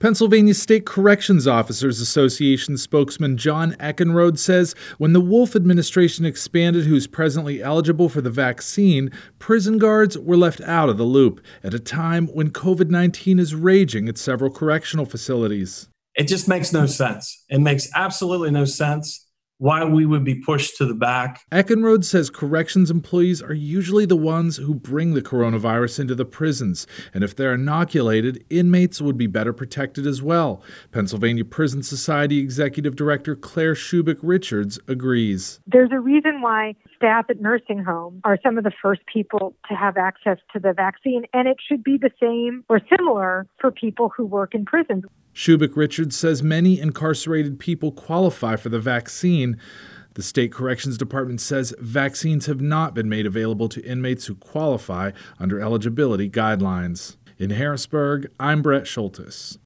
Pennsylvania State Corrections Officers Association spokesman John Eckenrode says when the Wolf administration expanded who's presently eligible for the vaccine, prison guards were left out of the loop at a time when COVID-19 is raging at several correctional facilities. It just makes no sense. It makes absolutely no sense why we would be pushed to the back. Eckenrode says corrections employees are usually the ones who bring the coronavirus into the prisons, and if they're inoculated, inmates would be better protected as well. Pennsylvania Prison Society Executive Director Claire Shubik Richards agrees. There's a reason why staff at nursing homes are some of the first people to have access to the vaccine, and it should be the same or similar for people who work in prisons. Shubik Richards says many incarcerated people qualify for the vaccine. The State Corrections Department says vaccines have not been made available to inmates who qualify under eligibility guidelines. In Harrisburg, I'm Brett Schultes.